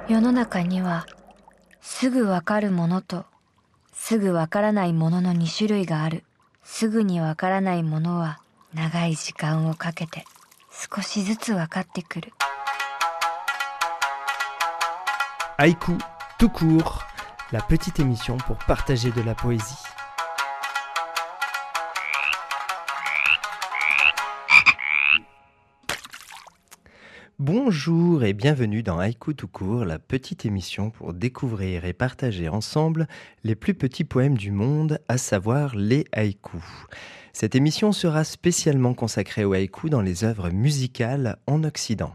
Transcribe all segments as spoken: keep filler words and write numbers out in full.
世の中にはすぐわかるものとすぐわからないもののに種類がある。すぐにわからないものは長い時間をかけて少しずつわかってくる。 Haïku tout court, la petite émission pour partager de la poésie. Bonjour et bienvenue dans Haïku tout court, la petite émission pour découvrir et partager ensemble les plus petits poèmes du monde, à savoir les haïkus. Cette émission sera spécialement consacrée aux haïkus dans les œuvres musicales en Occident.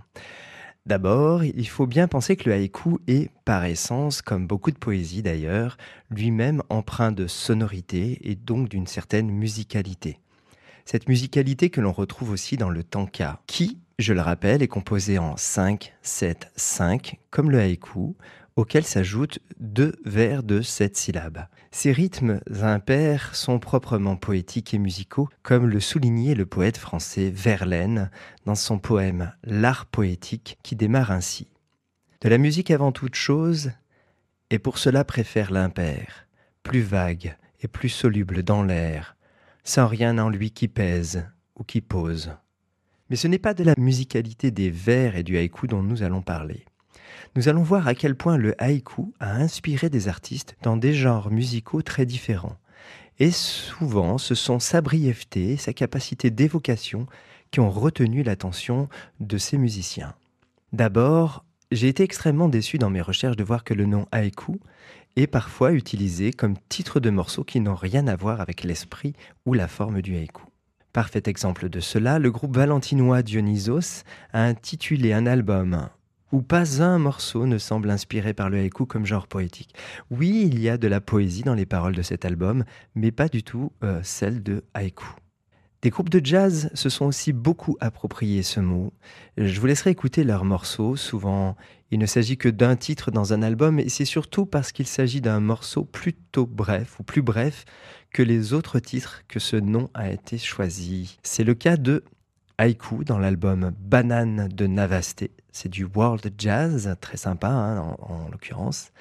D'abord, il faut bien penser que le haïku est, par essence, comme beaucoup de poésie d'ailleurs, lui-même empreint de sonorité et donc d'une certaine musicalité. Cette musicalité que l'on retrouve aussi dans le tanka, qui, je le rappelle, est composé en cinq, sept, cinq, comme le haïku, auquel s'ajoutent deux vers de sept syllabes. Ces rythmes impairs sont proprement poétiques et musicaux, comme le soulignait le poète français Verlaine dans son poème « L'art poétique » qui démarre ainsi. De la musique avant toute chose, et pour cela préfère l'impair, plus vague et plus soluble dans l'air, sans rien en lui qui pèse ou qui pose. Mais ce n'est pas de la musicalité des vers et du haïku dont nous allons parler. Nous allons voir à quel point le haïku a inspiré des artistes dans des genres musicaux très différents. Et souvent, ce sont sa brièveté et sa capacité d'évocation qui ont retenu l'attention de ces musiciens. D'abord, j'ai été extrêmement déçu dans mes recherches de voir que le nom haïku est parfois utilisé comme titre de morceaux qui n'ont rien à voir avec l'esprit ou la forme du haïku. Parfait exemple de cela, le groupe valentinois Dionysos a intitulé un album où pas un morceau ne semble inspiré par le haïku comme genre poétique. Oui, il y a de la poésie dans les paroles de cet album, mais pas du tout euh, celle de haïku. Des groupes de jazz se sont aussi beaucoup appropriés ce mot. Je vous laisserai écouter leurs morceaux. Souvent, il ne s'agit que d'un titre dans un album, et c'est surtout parce qu'il s'agit d'un morceau plutôt bref, ou plus bref, que les autres titres que ce nom a été choisi. C'est le cas de Haïku dans l'album Banane de Navasté. C'est du world jazz, très sympa hein, en, en l'occurrence.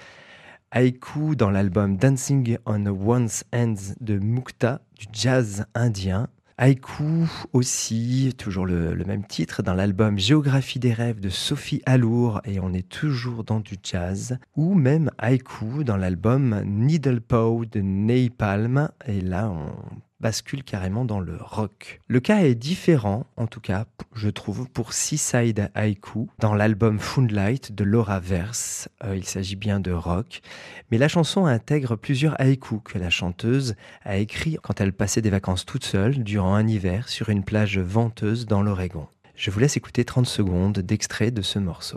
Haïku dans l'album Dancing on One's Hands de Mukta, du jazz indien. Haïku aussi, toujours le, le même titre, dans l'album Géographie des rêves de Sophie Allour, et on est toujours dans du jazz, ou même haïku dans l'album Needle Paw de Napalm, et là on bascule carrément dans le rock. Le cas est différent, en tout cas, je trouve, pour Seaside Haïku, dans l'album Foundlight de Laura Verse. Euh, il s'agit bien de rock, mais la chanson intègre plusieurs haïkus que la chanteuse a écrits quand elle passait des vacances toute seule durant un hiver sur une plage venteuse dans l'Oregon. Je vous laisse écouter trente secondes d'extrait de ce morceau.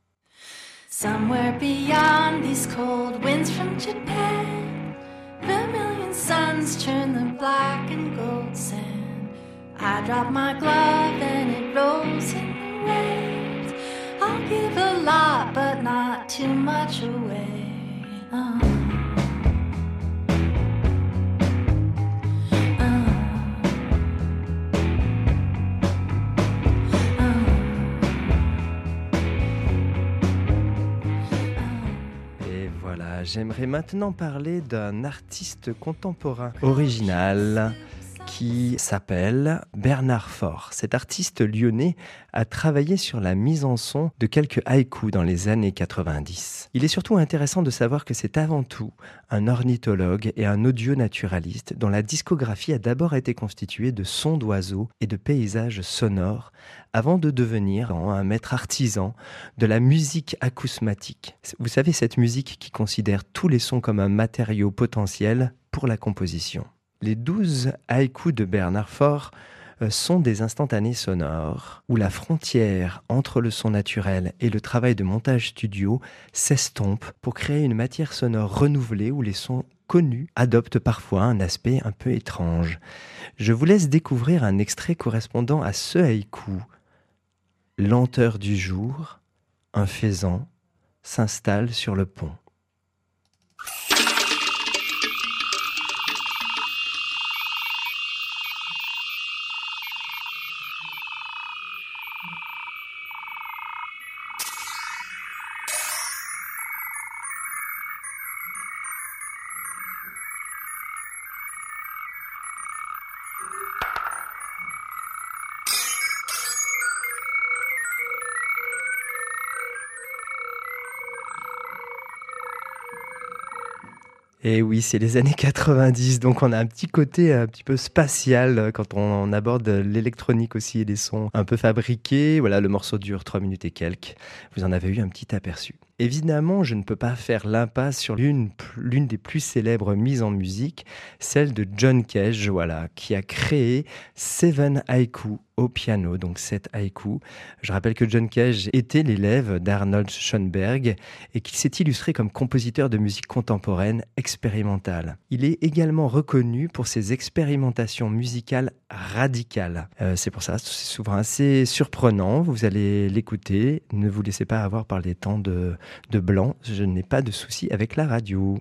Somewhere beyond these cold winds from Japan, vermilion suns turn the black and gold sand. I drop my glove and it rolls in the waves. I'll give a lot but not too much away. uh. J'aimerais maintenant parler d'un artiste contemporain original qui s'appelle Bernard Faure. Cet artiste lyonnais a travaillé sur la mise en son de quelques haïkus dans les années quatre-vingt-dix. Il est surtout intéressant de savoir que c'est avant tout un ornithologue et un audio-naturaliste dont la discographie a d'abord été constituée de sons d'oiseaux et de paysages sonores avant de devenir un maître artisan de la musique acousmatique. Vous savez, cette musique qui considère tous les sons comme un matériau potentiel pour la composition. Les douze haïkus de Bernard Faure sont des instantanés sonores où la frontière entre le son naturel et le travail de montage studio s'estompe pour créer une matière sonore renouvelée où les sons connus adoptent parfois un aspect un peu étrange. Je vous laisse découvrir un extrait correspondant à ce haïku. Lenteur du jour, un faisan s'installe sur le pont. Et oui, c'est les années quatre-vingt-dix, donc on a un petit côté un petit peu spatial quand on aborde l'électronique aussi et les sons un peu fabriqués. Voilà, le morceau dure trois minutes et quelques. Vous en avez eu un petit aperçu. Évidemment, je ne peux pas faire l'impasse sur l'une, l'une des plus célèbres mises en musique, celle de John Cage, voilà, qui a créé Seven Haïkus au piano, donc sept haïkus. Je rappelle que John Cage était l'élève d'Arnold Schoenberg et qu'il s'est illustré comme compositeur de musique contemporaine expérimentale. Il est également reconnu pour ses expérimentations musicales radicales. Euh, c'est pour ça, c'est souvent assez surprenant. Vous allez l'écouter. Ne vous laissez pas avoir par les temps de, de blanc. Je n'ai pas de souci avec la radio.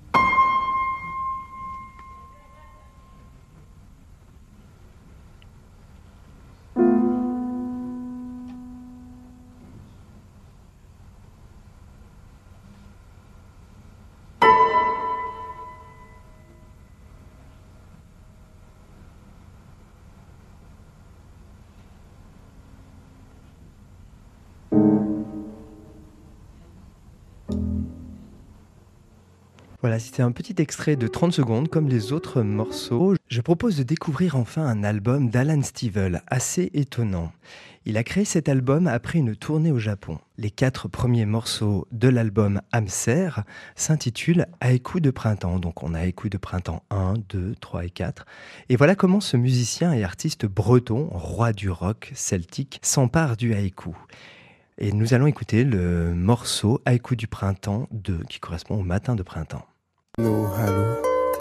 Voilà, c'était un petit extrait de trente secondes comme les autres morceaux. Je propose de découvrir enfin un album d'Alan Stivell, assez étonnant. Il a créé cet album après une tournée au Japon. Les quatre premiers morceaux de l'album Hamser s'intitulent Haïkus de printemps. Donc on a Haïkus de printemps un, deux, trois et quatre. Et voilà comment ce musicien et artiste breton, roi du rock celtique, s'empare du haïku. Et nous allons écouter le morceau Haïkus du printemps deux, qui correspond au matin de printemps. No, hello.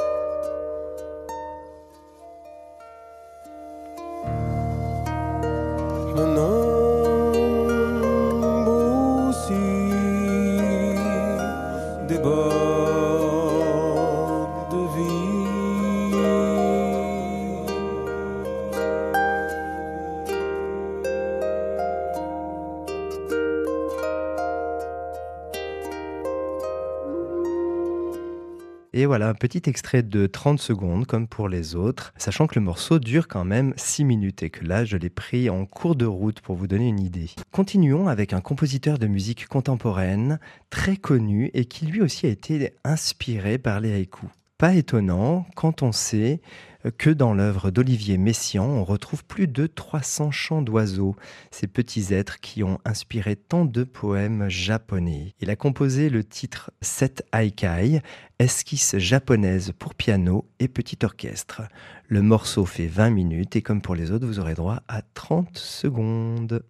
Et voilà, un petit extrait de trente secondes, comme pour les autres, sachant que le morceau dure quand même six minutes et que là, je l'ai pris en cours de route pour vous donner une idée. Continuons avec un compositeur de musique contemporaine très connu et qui lui aussi a été inspiré par les haïkus. Pas étonnant quand on sait que dans l'œuvre d'Olivier Messiaen, on retrouve plus de trois cents chants d'oiseaux, ces petits êtres qui ont inspiré tant de poèmes japonais. Il a composé le titre Sept Haikai, esquisse japonaise pour piano et petit orchestre. Le morceau fait vingt minutes et comme pour les autres, vous aurez droit à trente secondes.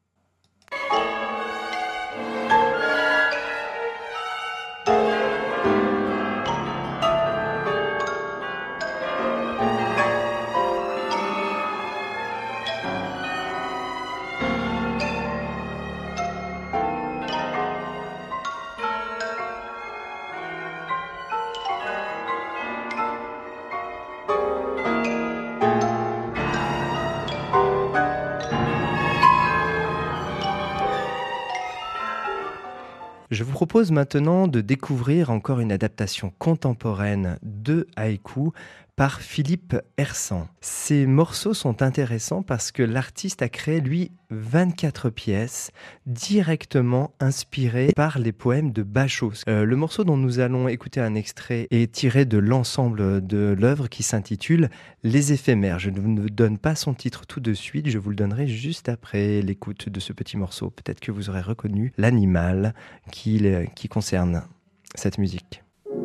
Je vous propose maintenant de découvrir encore une adaptation contemporaine de haïku par Philippe Hersan. Ces morceaux sont intéressants parce que l'artiste a créé, lui, vingt-quatre pièces directement inspirées par les poèmes de Bachot. Euh, le morceau dont nous allons écouter un extrait est tiré de l'ensemble de l'œuvre qui s'intitule « Les éphémères ». Je ne vous donne pas son titre tout de suite, je vous le donnerai juste après l'écoute de ce petit morceau. Peut-être que vous aurez reconnu l'animal qui, qui concerne cette musique.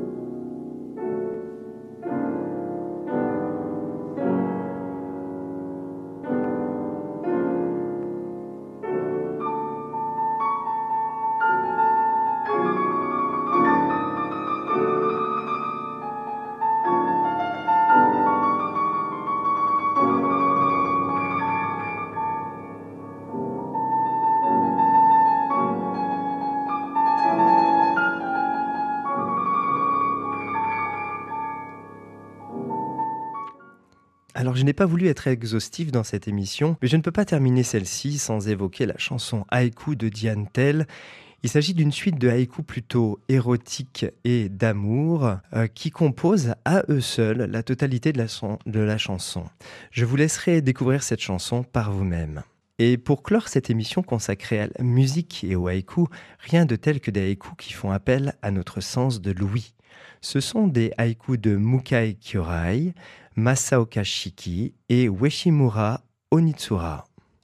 Alors je n'ai pas voulu être exhaustif dans cette émission, mais je ne peux pas terminer celle-ci sans évoquer la chanson Haïku de Diane Tell. Il s'agit d'une suite de haïkus plutôt érotiques et d'amour euh, qui composent à eux seuls la totalité de la, son- de la chanson. Je vous laisserai découvrir cette chanson par vous-même. Et pour clore cette émission consacrée à la musique et au haïku, rien de tel que des haïkus qui font appel à notre sens de l'ouïe. Ce sont des haïkus de Mukai Kyorai, Masaoka Shiki et Ueshimura Onitsura.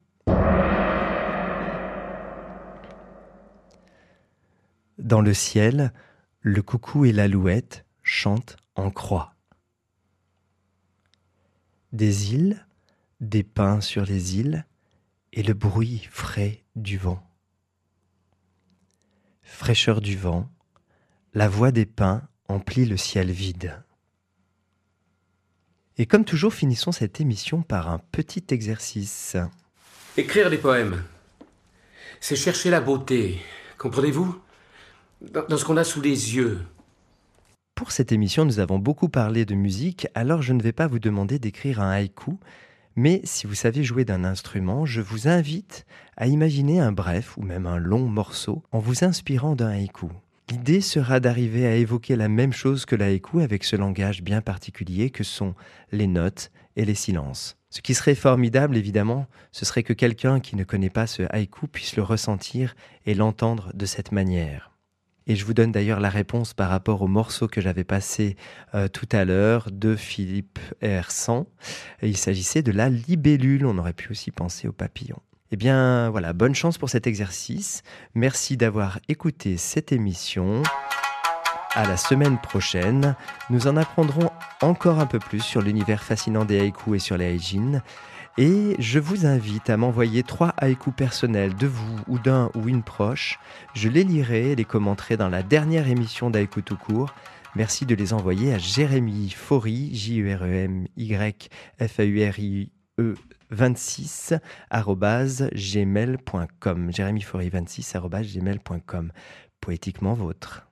Dans le ciel, le coucou et l'alouette chantent en croix. Des îles, des pins sur les îles et le bruit frais du vent. Fraîcheur du vent, la voix des pins emplit le ciel vide. Et comme toujours, finissons cette émission par un petit exercice. Écrire des poèmes, c'est chercher la beauté, comprenez-vous ? Dans, dans ce qu'on a sous les yeux. Pour cette émission, nous avons beaucoup parlé de musique, alors je ne vais pas vous demander d'écrire un haïku, mais si vous savez jouer d'un instrument, je vous invite à imaginer un bref ou même un long morceau en vous inspirant d'un haïku. L'idée sera d'arriver à évoquer la même chose que l'haïku avec ce langage bien particulier que sont les notes et les silences. Ce qui serait formidable, évidemment, ce serait que quelqu'un qui ne connaît pas ce haïku puisse le ressentir et l'entendre de cette manière. Et je vous donne d'ailleurs la réponse par rapport au morceau que j'avais passé euh, tout à l'heure de Philippe Hersant. Il s'agissait de la libellule, on aurait pu aussi penser au papillon. Eh bien voilà, bonne chance pour cet exercice. Merci d'avoir écouté cette émission. À la semaine prochaine, nous en apprendrons encore un peu plus sur l'univers fascinant des haïkus et sur les haijin. Et je vous invite à m'envoyer trois haïkus personnels de vous ou d'un ou une proche. Je les lirai et les commenterai dans la dernière émission d'Haïku tout court. Merci de les envoyer à Jérémy Faury, J E R E M Y F A U R I E vingt-six arobase gmail point com. Jérémy Faury vingt-six arobase gmail point com. Poétiquement vôtre.